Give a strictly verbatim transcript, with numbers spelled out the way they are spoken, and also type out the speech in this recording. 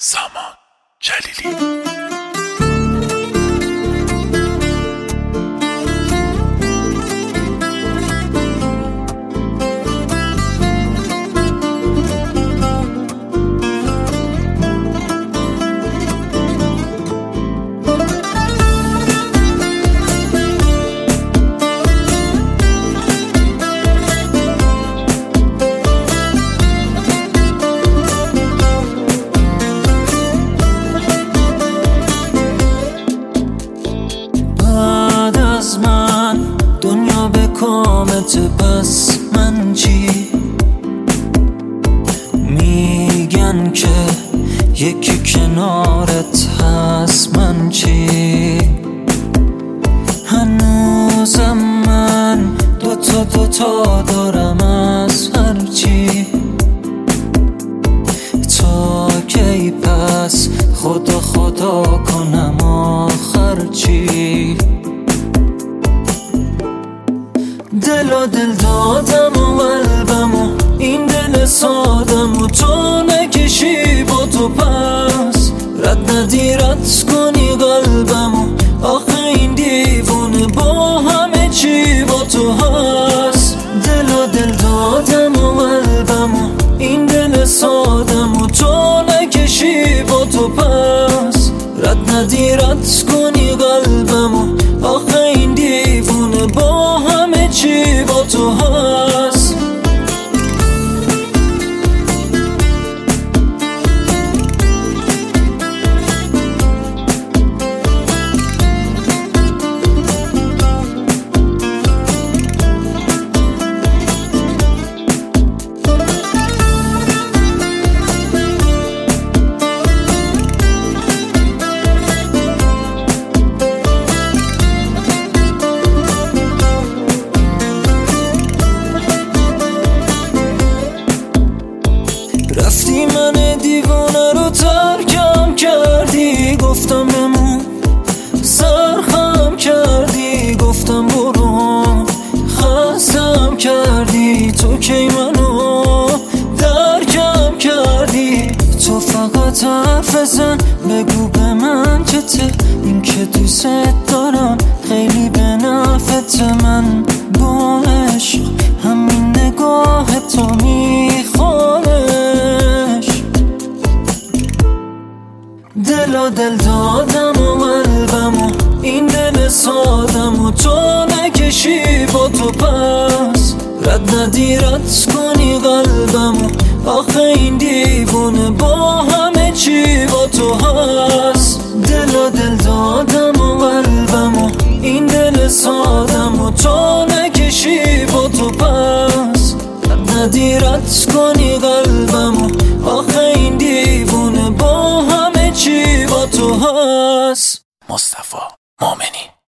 سامان جلیلی. کامت بس من چی؟ میگن که یکی کنارت هست، من چی؟ هنوزم من دوتا دوتا دارم از هر چی. تا کی پس خدا خدا کنم آخر چی؟ دل و دل دادم و قلبم و این دل سادم و تو نکشی با تو پس رد ندی رد کنی قلبم و آخه این دیوونه با همه چی با تو هست. دل و دل دادم و قلبم و این دل سادم و تو نکشی با تو پس رد ندی رد کنی قلبم و آخه این دیوونه با همه چی با تو هست. رفتی من دیوانه رو ترکم کردی، گفتم بمون سرخم کردی، گفتم برو خستم کردی، تو کی منو درکم کردی. تو فقط حرف بزن بگو به من که ته این که دوست دارم خیلی به نفعت. من با عشق همین نگاه تو میخوانش. دل و دل دادم و قلبم و این دل سادم و تو نکشی با تو پس رد ندی رد کنی قلبم و آخه این دیوونه با همه چی با تو هست. دل و دل دادم و قلبم و این دل سادم و تو نکشی با تو پس رد ندی رد کنی قلبم و آخه این دیوونه با همه چی با تو هست. مصطفی مومنی.